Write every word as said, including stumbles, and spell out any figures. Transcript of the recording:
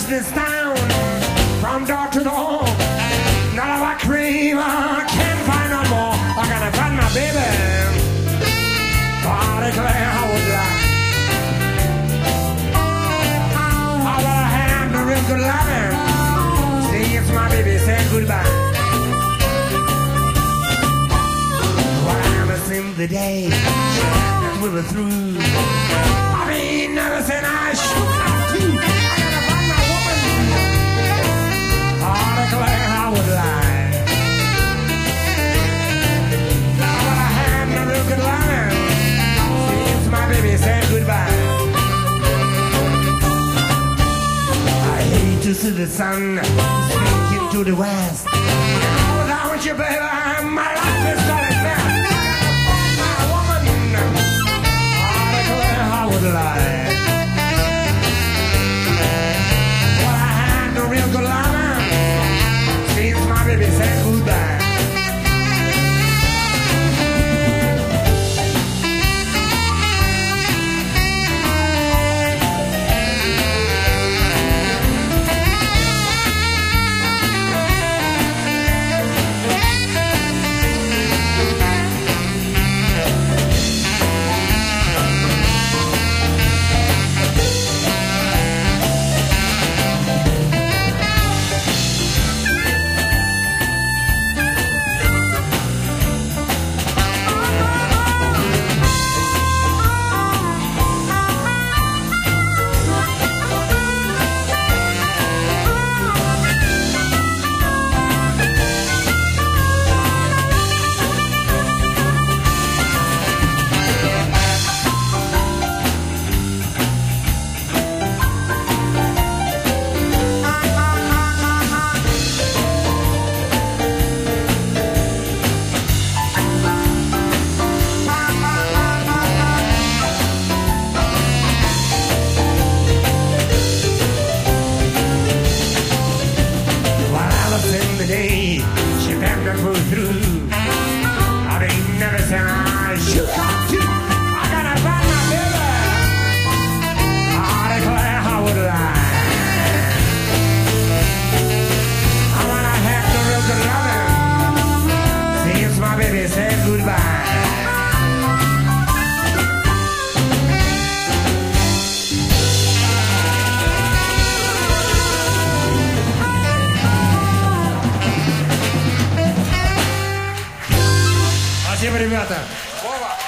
this town from door to door. None of our cream I can't find no more. I gotta find my baby. I declare I would lie. I wanna have the real good loving. See, it's my baby saying goodbye. Well, I haven't seen the day that we were through. I mean, never said I should have to. I gotta find my woman. I declare I would lie. I wanna have the real good loving. My baby said goodbye. I hate to see the sun sinking to the west. Without you, baby, my life is starting best. My woman, I declare I would lie. Well, I had no real good lover since my baby said goodbye. Спасибо, ребята. Вова.